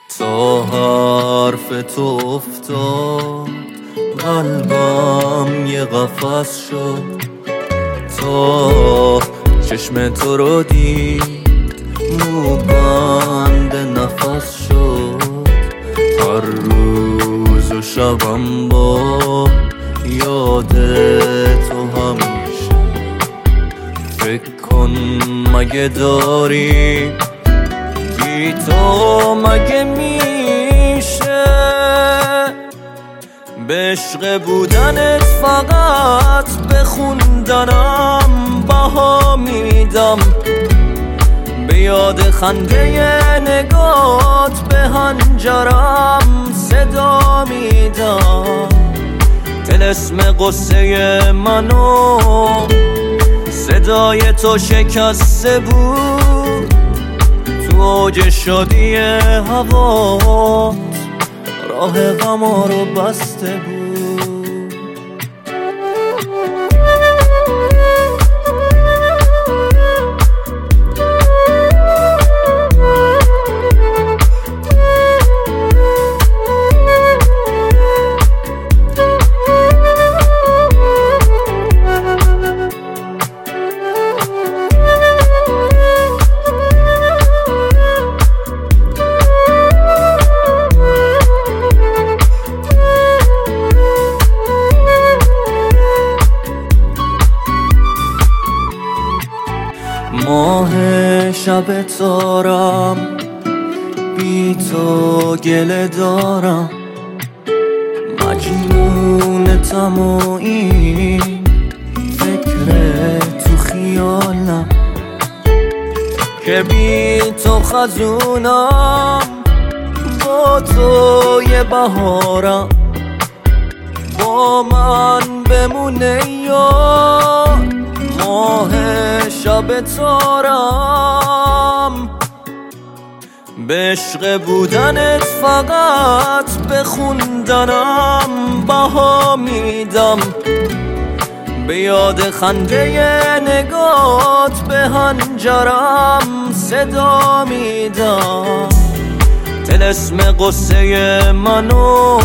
تا حرف تو افتاد قلبم یه قفس شد، تا چشم تو رو دید موبند نفس شد. هر روز و شبم با یاد تو همیشه، فکر کن مگه داری بی تو مگه میشه. به عشق بودنت فقط به خوندنم بها میدم، به یاد خنده نگات به هنجرم صدا میدم. طلسم قصه منو صدای تو شکسته بود، تو اوج شادی هوات راه غما رو بسته بود. ماه شب تارم بی تو گله دارم، مجنونتم و این فکر تو خیالم که بی تو خزونم، با تو یه بهارم با من بمونه یا ماه شب تارم. به عشق بودنت فقط به خوندنم بها میدم، به یاد خنده نگات به هنجرم صدا میدم. طلسم قصه منو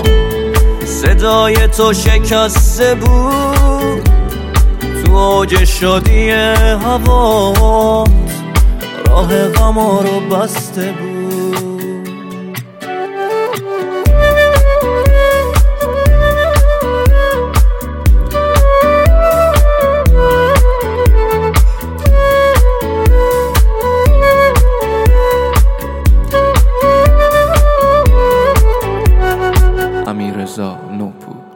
صدای تو شکسته بود، تو اوج شادی هوات راه غما رو بسته بود. امیررضا نوپور.